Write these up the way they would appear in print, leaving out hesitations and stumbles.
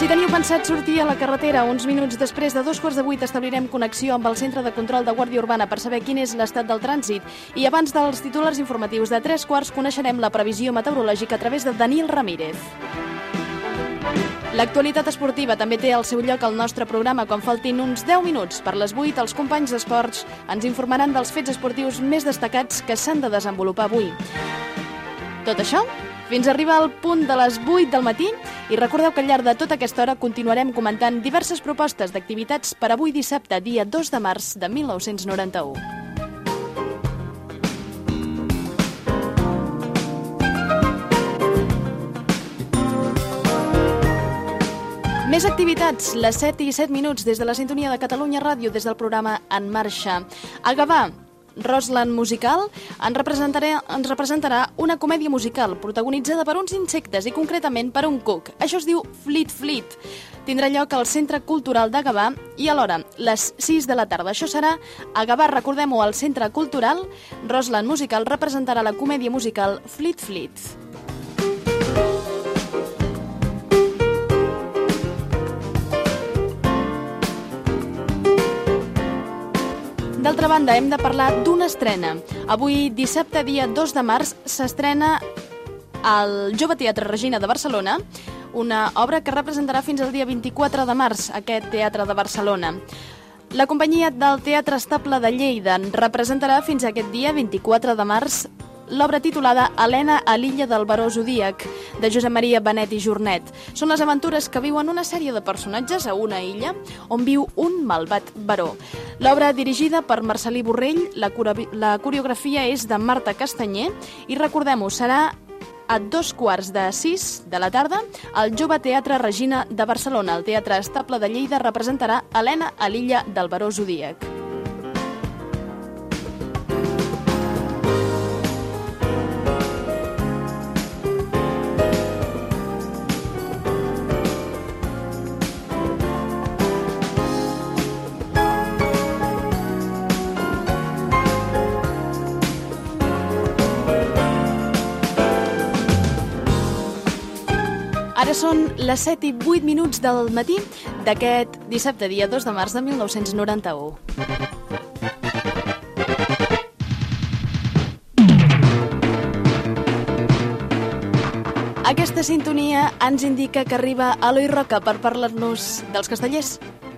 Si teniu pensat sortir a la carretera uns minuts després de 7:45, establirem connexió amb el Centre de Control de Guàrdia Urbana per saber quin és l'estat del trànsit. I abans dels titulars informatius de 3:15 coneixerem la previsió meteorològica a través de Daniel Ramírez. L'actualitat esportiva també té el seu lloc al nostre programa. Quan faltin uns 10 minuts per les 8, els companys d'esports ens informaran dels fets esportius més destacats que s'han de desenvolupar avui. Tot això fins a arribar al punt de les 8 del matí, i recordeu que al llarg de tota aquesta hora continuarem comentant diverses propostes d'activitats per avui dissabte, dia 2 de març de 1991. Més activitats, les 7:07 des de la sintonia de Catalunya Ràdio, des del programa En Marxa. A Gavà, Roseland Musical ens representarà una comèdia musical protagonitzada per uns insectes i concretament per un cuc. Això es diu Flit Flit. Tindrà lloc al Centre Cultural de Gavà i alhora les 6 de la tarda. Això serà a Gavà, recordem-ho, al Centre Cultural. Roseland Musical representarà la comèdia musical Flit Flit. D'altra banda, hem de parlar d'una estrena. Avui, dissabte, dia 2 de març, s'estrena al Jove Teatre Regina de Barcelona, una obra que representarà fins al dia 24 de març aquest Teatre de Barcelona. La companyia del Teatre Estable de Lleida representarà fins a aquest dia 24 de març l'obra titulada Helena a l'illa del baró Zodíac, de Josep Maria Benet i Jornet. Són les aventures que viuen una sèrie de personatges a una illa on viu un malvat baró. L'obra, dirigida per Marcel·lí Borrell, la coreografia és de Marta Castanyer i, recordem-ho, serà a 5:15 de la tarda al Jove Teatre Regina de Barcelona. El Teatre Estable de Lleida representarà Helena a l'illa del baró Zodíac. Ara són les 7:08 del matí d'aquest dissabte, dia 2 de març de 1991. Aquesta sintonia ens indica que arriba Eloi Roca per parlar-nos dels castellers.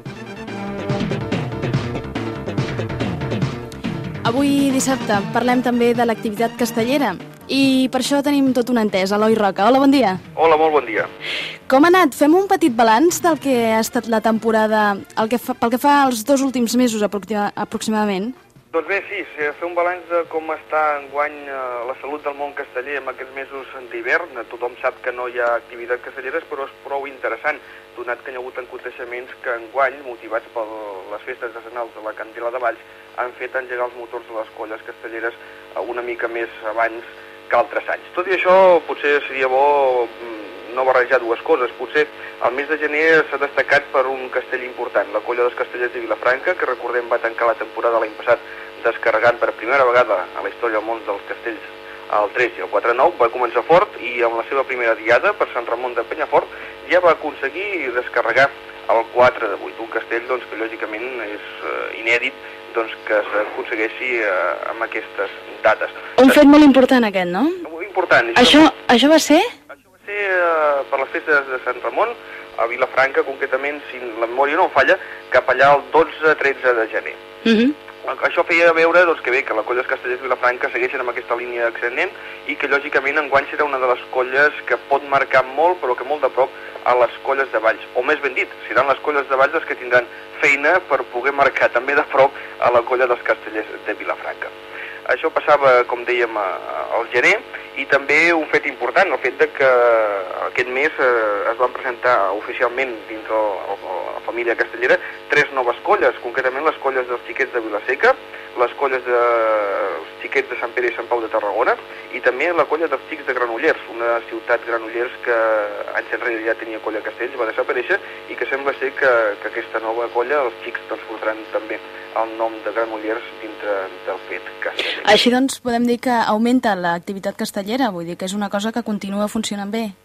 Avui dissabte parlem també de l'activitat castellera. I per això tenim tot un entès. Eloi Roca, hola, bon dia. Hola, molt bon dia. Com ha anat? Fem un petit balanç del que ha estat la temporada pel que fa als 2 últims mesos aproximadament. Doncs bé, sí, fer un balanç de com està enguany la salut del món casteller en aquests mesos d'hivern. Tothom sap que no hi ha activitats castelleres, però és prou interessant, donat que hi ha hagut aconteixements que enguany, motivats per les festes decennals de la Candela de Valls, han fet engegar els motors de les colles castelleres una mica més abans que altres anys. Tot i això, potser seria bo no barrejar dues coses. Potser el mes de gener s'ha destacat per un castell important, la Colla dels Castellers de Vilafranca, que recordem va tancar la temporada l'any passat descarregant per primera vegada a la història del món dels castells el 3 i el 4-9, va començar fort i amb la seva primera diada per Sant Ramon de Penyafort ja va aconseguir descarregar el 4-8, un castell doncs, que lògicament és inèdit doncs, que s'aconsegueixi amb aquestes dates. Un fet molt important aquest, no? Molt important. Això va ser? Això va ser per les festes de Sant Ramon, a Vilafranca, concretament, si la memòria no em falla, cap allà el 12-13 de gener. Això feia veure doncs, que bé, que la Colla dels Castellers de Vilafranca segueixen amb aquesta línia ascendent i que lògicament enguany serà una de les colles que pot marcar molt, però que molt de prop, a les colles de Valls. O més ben dit, seran les colles de Valls les que tindran feina per poder marcar també de prop a la Colla dels Castellers de Vilafranca. Això passava, com dèiem, al gener, i també un fet important, el fet de que aquest mes es van presentar oficialment dins la família castellera 3 noves colles, concretament les colles dels xiquets de Vilaseca, les colles dels xiquets de Sant Pere i Sant Pau de Tarragona, i també la colla dels xics de Granollers, una ciutat Granollers que anys enrere ja tenia colla castells, va desaparèixer, i que sembla ser que aquesta nova colla, els xics, doncs portaran també el nom de Granollers dintre del fet casteller. Així doncs podem dir que augmenta l'activitat castellera, vull dir que és una cosa que continua funcionant bé. Sí,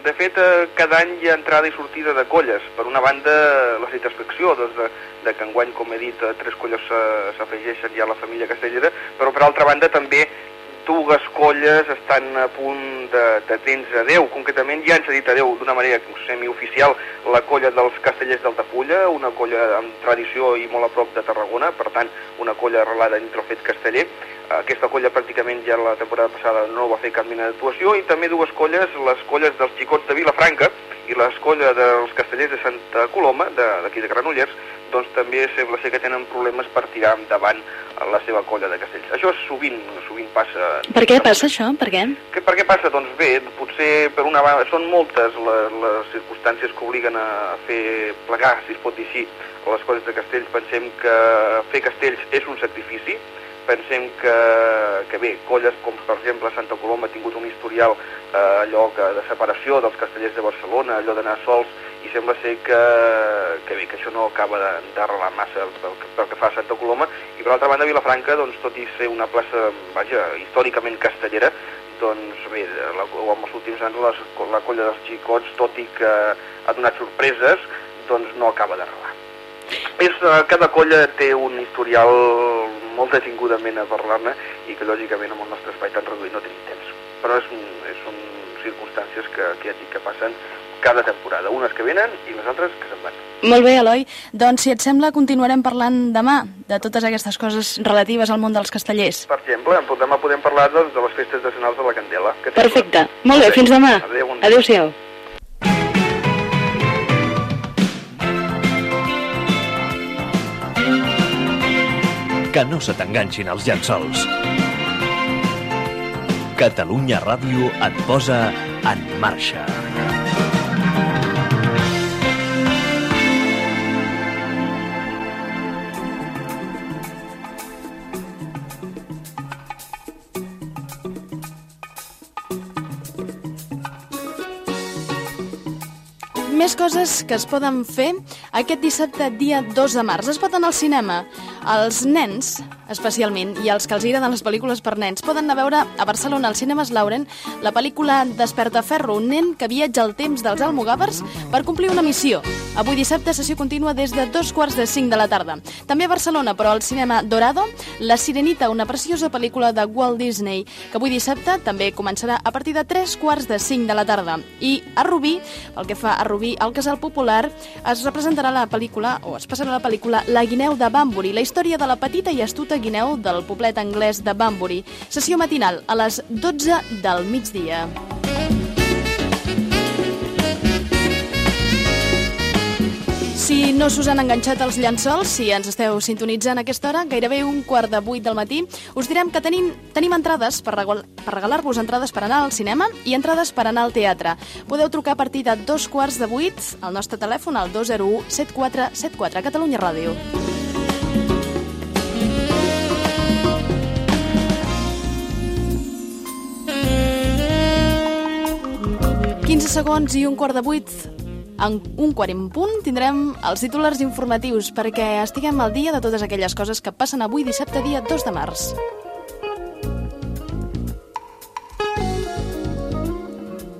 De fet, cada any hi ha entrada i sortida de colles. Per una banda, la satisfacció de que enguany, com he dit, 3 colles s'afegeixen ja a la família castellera, però per altra banda també 2 colles estan a punt de tens a 10. Concretament ja han cedit a 10 d'una manera semioficial la colla dels Castellers d'Altafulla, una colla amb tradició i molt a prop de Tarragona, per tant una colla arrelada dintre el fet casteller. Aquesta colla pràcticament ja la temporada passada no va fer cap mena d'actuació, i també 2 colles, les colles dels Xicots de Vilafranca i les colles dels Castellers de Santa Coloma, d'aquí de Granollers, doncs també sembla ser que tenen problemes per tirar endavant la seva colla de castells. Això sovint passa. Per què passa això? Per què? Per què passa? Doncs bé, potser per una banda són moltes les circumstàncies que obliguen a fer plegar, si es pot dir així, les colles de castells. Pensem que fer castells és un sacrifici. Pensem que bé, colles com per exemple Santa Coloma ha tingut un historial allò de separació dels castellers de Barcelona, allò d'anar sols, i sembla ser que bé, que això no acaba d'arrelar massa pel que fa a Santa Coloma. I per altra banda, Vilafranca, doncs, tot i ser una plaça, vaja, històricament castellera, doncs bé, en els últims anys la colla dels Xicots, tot i que ha donat sorpreses, doncs no acaba d'arrelar. Cada colla té un historial molt detingudament a parlar-ne, i que lògicament amb el nostre espai tan reduït no tenim temps. Però són circumstàncies que ja et dic que passen cada temporada, unes que venen i les altres que se'n van. Molt bé, Eloi. Doncs, si et sembla, continuarem parlant demà de totes aquestes coses relatives al món dels castellers. Per exemple, demà podem parlar de les festes nacionals de la Candela. Perfecte. Molt bé, fins demà. Adéu-siau. Que no se t'enganxin els llençols. Catalunya Ràdio et posa en marxa. Més coses que es poden fer aquest dissabte, dia 2 de març. Es pot anar al cinema. Els nens, especialment, i els que els agraden les pel·lícules per nens, poden anar a veure a Barcelona, al Cinemes Lauren, la pel·lícula Despertaferro, un nen que viatja al temps dels almogàvers per complir una missió. Avui dissabte, sessió contínua des de 4:45 de la tarda. També a Barcelona, però al cinema Dorado, La Sirenita, una preciosa pel·lícula de Walt Disney, que avui dissabte també començarà a partir de 4:45 de la tarda. I a Rubí, pel que fa a Rubí, al Casal Popular, es representarà la pel·lícula, o es passarà la pel·lícula La Guineu de Banbury, la història de la petita i astuta guineu del poblet anglès de Banbury. Sessió matinal a les 12 del migdia. Si no s'us han enganxat els llençols, si ens esteu sintonitzant a aquesta hora, gairebé 7:15 del matí, us direm que tenim entrades per regalar-vos entrades per anar al cinema i entrades per anar al teatre. Podeu trucar a partir de 7:15 al nostre telèfon, al 201 7474, Catalunya Ràdio. Segons i 7:15. En 7:15 tindrem els titulars informatius perquè estiguem al dia de totes aquelles coses que passen avui dissabte, dia 2 de març.